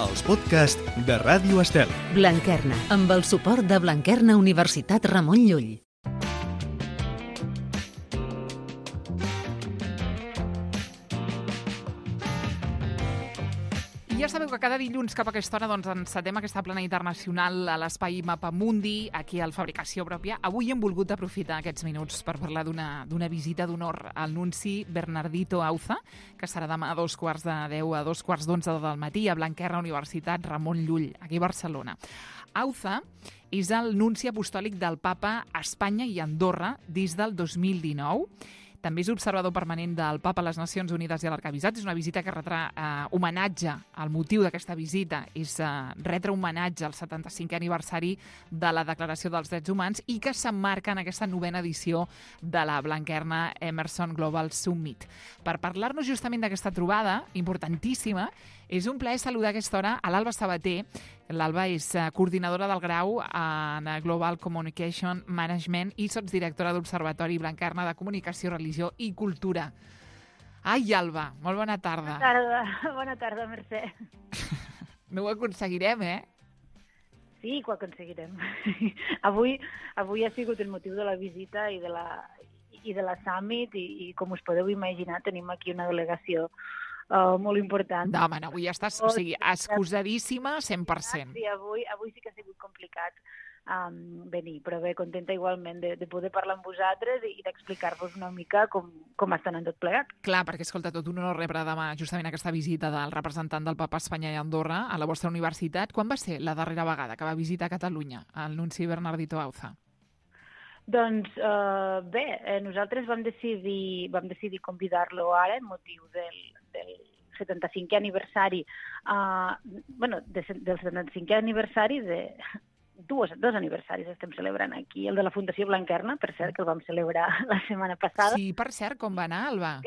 els podcasts de Ràdio Estel. Blanquerna, amb el suport de Blanquerna Universitat Ramon Llull. Ja sabeu que cada dilluns cap a aquesta hora encetem aquesta plana internacional a l'espai Mapamundi, aquí al Fabricació Pròpia. Avui hem volgut aprofitar aquests minuts per parlar d'una visita d'honor al nunci Bernardito Auza, que serà demà a 9:45 a 11:45 del matí a Blanquerna Universitat Ramon Llull, aquí a Barcelona. Auza és el nunci apostòlic del Papa a Espanya i Andorra des del 2019. També és observador permanent del Papa a les Nacions Unides i a l'Arquebisbat. És una visita que retrà homenatge. El motiu d'aquesta visita és retre homenatge al 75è aniversari de la Declaració dels Drets Humans i que s'emmarca en aquesta 9ª edició de la Blanquerna Emerson Global Summit. Per parlar-nos justament d'aquesta trobada importantíssima, és un plaer saludar a aquesta hora a l'Alba Sabater. L'Alba és coordinadora del grau en Global Communication Management i sotsdirectora d'Observatori Blanquerna de Comunicació, Religió i Cultura. Ai, Alba, molt bona tarda. Bona tarda, Mercè. No ho aconseguirem, eh? Sí, que ho aconseguirem. Avui ha sigut el motiu de la visita i de la Summit i com us podeu imaginar, tenim aquí una delegació molt important. No, home, avui ja estàs, o sigui, excusadíssima 100%. Sí, avui sí que ha sigut complicat venir, però bé, contenta igualment de poder parlar amb vosaltres i d'explicar-vos una mica com està anant tot plegat. Clar, perquè, escolta, tot un honor rebre demà justament aquesta visita del representant del Papa a Espanya i Andorra a la vostra universitat. Quan va ser la darrera vegada que va visitar Catalunya el nunci Bernardito Auza? Doncs bé, nosaltres vam decidir convidar-lo ara en motiu del 75è aniversari, del 75è aniversari de dos aniversaris estem celebrant aquí. El de la Fundació Blanquerna, per cert, que el vam celebrar la setmana passada. Sí, per cert, com va anar, Alba?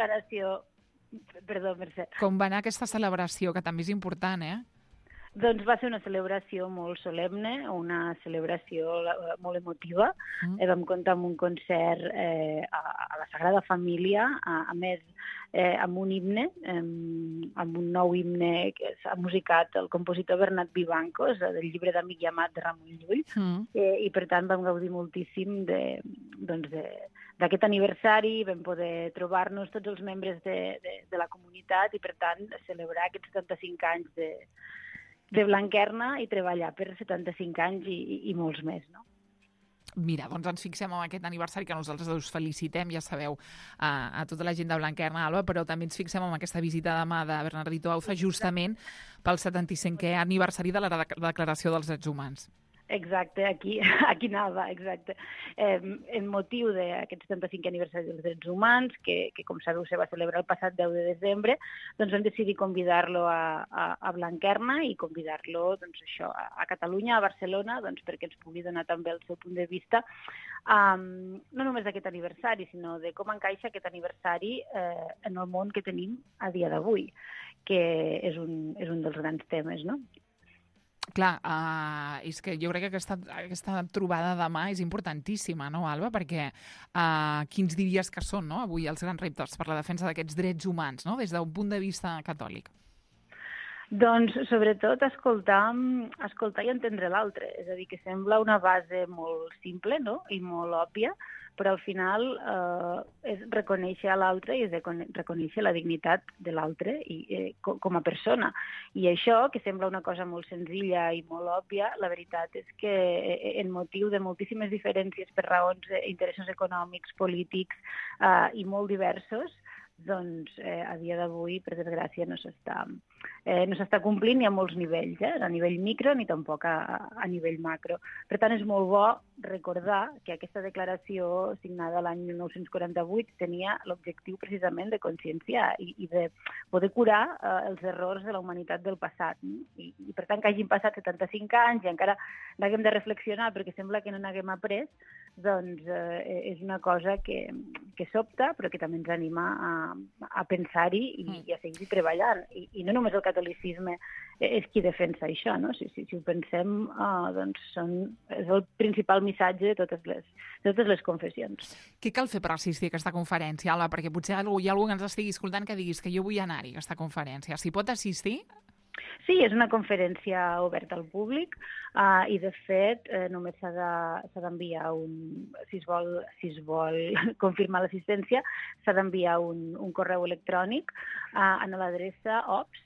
Perdó, Mercè. Com va anar aquesta celebració, que també és important, eh? Doncs va ser una celebració molt solemne, una celebració molt emotiva. Vam comptar amb un concert a la Sagrada Família, a més amb un himne, amb un nou himne que s'ha musicat el compositor Bernat Vivancos, del llibre d'Amic i Amat de Ramon Llull, i per tant vam gaudir moltíssim d'aquest aniversari, vam poder trobar-nos tots els membres de la comunitat i per tant celebrar aquests 75 anys de Blanquerna i treballar per 75 anys i molts més, no? Mira, doncs ens fixem en aquest aniversari que nosaltres us felicitem, ja sabeu, a tota la gent de Blanquerna, Alba, però també ens fixem en aquesta visita demà de Bernardito Auza justament pel 75è aniversari de la Declaració dels Drets Humans. Exacte, aquí anava, exacte. En motiu d'aquest 75è aniversari dels Drets Humans, que com sabeu se va celebrar el passat 10 de desembre, doncs vam decidir convidar-lo a Blanquerna i convidar-lo a Catalunya, a Barcelona, perquè ens pugui donar també el seu punt de vista, no només d'aquest aniversari, sinó de com encaixa aquest aniversari en el món que tenim a dia d'avui, que és un dels grans temes, no? Clar, és que jo crec que aquesta trobada demà és importantíssima, no, Alba? Perquè quins diries que són, no, avui els grans reptes per la defensa d'aquests drets humans, no, des d'un punt de vista catòlic? Doncs, sobretot, escoltar i entendre l'altre. És a dir, que sembla una base molt simple, no?, i molt òbvia, però al final és reconèixer l'altre i és reconèixer la dignitat de l'altre com a persona. I això, que sembla una cosa molt senzilla i molt òbvia, la veritat és que en motiu de moltíssimes diferències per raons d'interessos econòmics, polítics i molt diversos, doncs a dia d'avui, per desgràcia, no s'està complint ni a molts nivells, a nivell micro ni tampoc a nivell macro. Per tant, és molt bo recordar que aquesta declaració signada l'any 1948 tenia l'objectiu precisament de conscienciar i de poder curar els errors de la humanitat del passat. I per tant, que hagin passat 75 anys i encara n'haguem de reflexionar perquè sembla que no n'haguem après, doncs és una cosa que sobta, però que també ens anima a pensar-hi i a seguir treballant. I no només el catolicisme és qui defensa això, no? Si ho pensem, doncs és el principal missatge de totes les confessions. Què cal fer per assistir a aquesta conferència, Alba? Perquè potser hi ha algú que ens estigui escoltant que diguis que jo vull anar-hi a aquesta conferència. S'hi pot assistir? Sí, és una conferència oberta al públic i, de fet, només s'ha d'enviar si es vol confirmar l'assistència, s'ha d'enviar un correu electrònic a l'adreça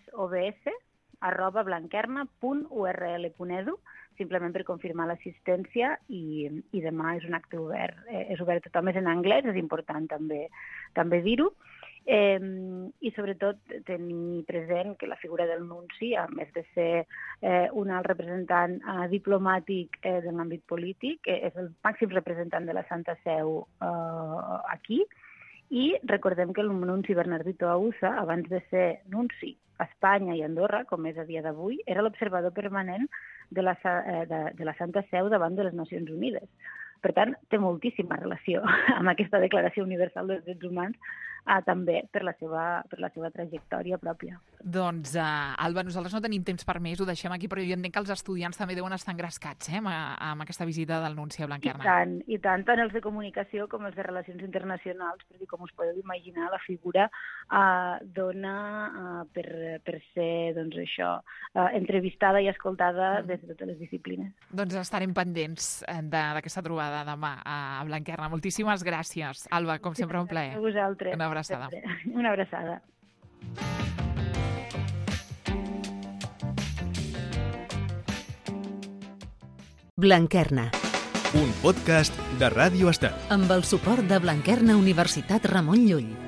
obs@blanquerna.url.edu, simplement per confirmar l'assistència, i demà és un acte obert. És obert a tothom, és en anglès, és important també dir-ho. I sobretot tenir present que la figura del nunci, a més de ser un alt representant diplomàtic de l'àmbit polític, és el màxim representant de la Santa Seu aquí, i recordem que el nunci Bernardito Ausa, abans de ser nunci a Espanya i Andorra, com és a dia d'avui, era l'observador permanent de la Santa Seu davant de les Nacions Unides. Per tant, té moltíssima relació amb aquesta Declaració Universal dels Drets Humans, també per la seva trajectòria pròpia. Doncs, Alba, nosaltres no tenim temps per més, ho deixem aquí, però jo entenc que els estudiants també deuen estar engrescats amb aquesta visita del nunci a Blanquerna. I tant els de comunicació com els de relacions internacionals, perquè, com us podeu imaginar, la figura dona per ser, doncs, això, entrevistada i escoltada des de totes les disciplines. Doncs estarem pendents d'aquesta trobada demà a Blanquerna. Moltíssimes gràcies, Alba, com sempre un plaer. A vosaltres. Una abraçada. Una abraçada. Blanquerna. Un podcast de Ràdio Estel. Amb el suport de Blanquerna Universitat Ramon Llull.